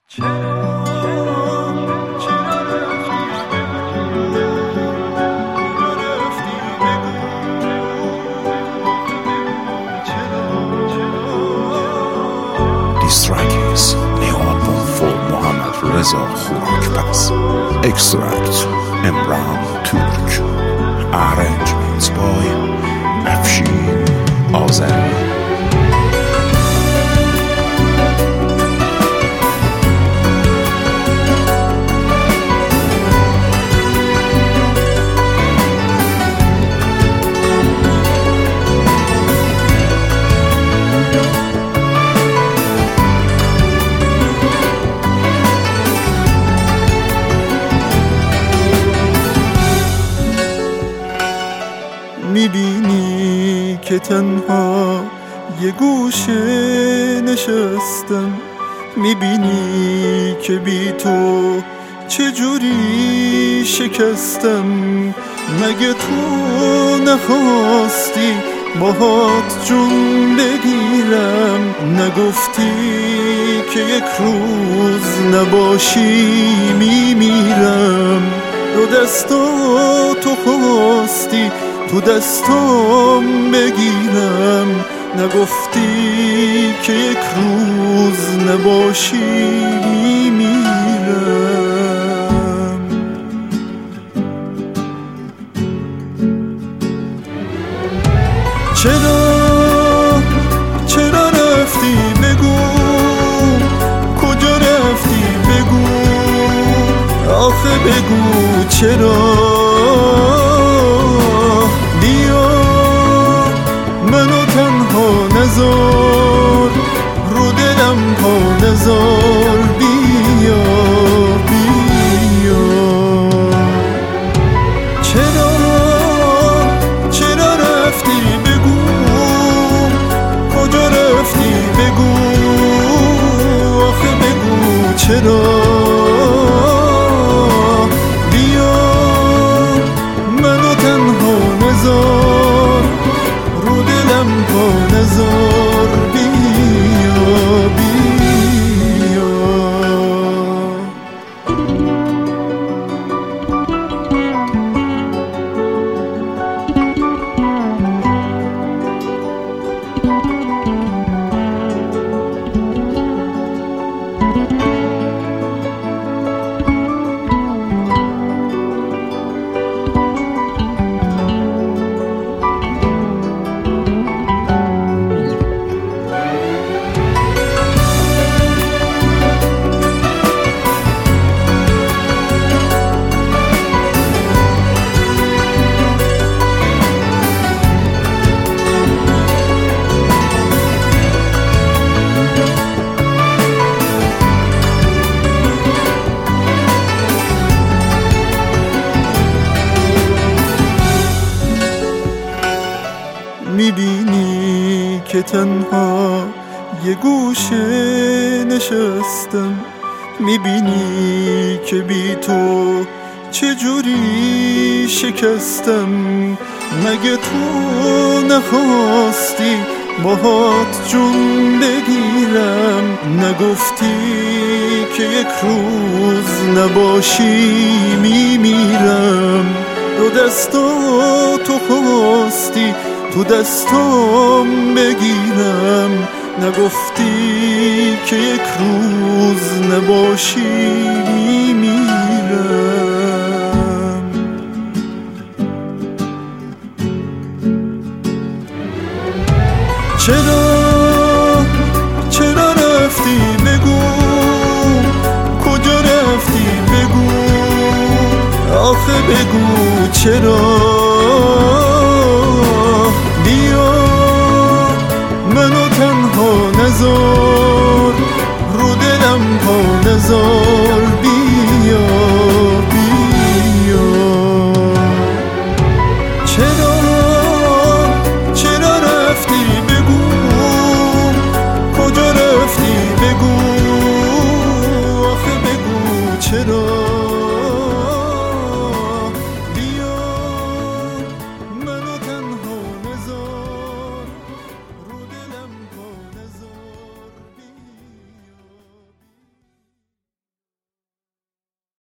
Distracks new album for Mohammad Reza Khorakpaz. Extract Emran Turk. Arrangements by Afshin Azari. میبینی که تنها یه گوشه نشستم، میبینی که بی تو چجوری شکستم. مگه تو نخواستی باهات جون بگیرم؟ نگفتی که یک روز نباشی میمیرم؟ دو دستاتو خواستی تو دستام بگیرم، نگفتی که یک روز نباشی میمیرم. چرا رفتی بگو، کجا رفتی بگو، آخه بگو چرا. منو تنها نذار، رو دلم پا نذار، بیا بیا. چرا رفتی بگو، کجا رفتی بگو، آخه بگو چرا. بیا منو تنها نذار، رو دلم پا نذار، بیا بیا. میبینی که تنها یه گوشه نشستم، میبینی که بی تو چجوری شکستم. مگه تو نخواستی باهات جون بگیرم؟ نگفتی که یک روز نباشی میمیرم؟ دو دستاتو خواستی تو دستام بگیرم، نگفتی که یک روز نباشی میمیرم. چرا رفتی بگو، کجا رفتی بگو، آخه بگو چرا.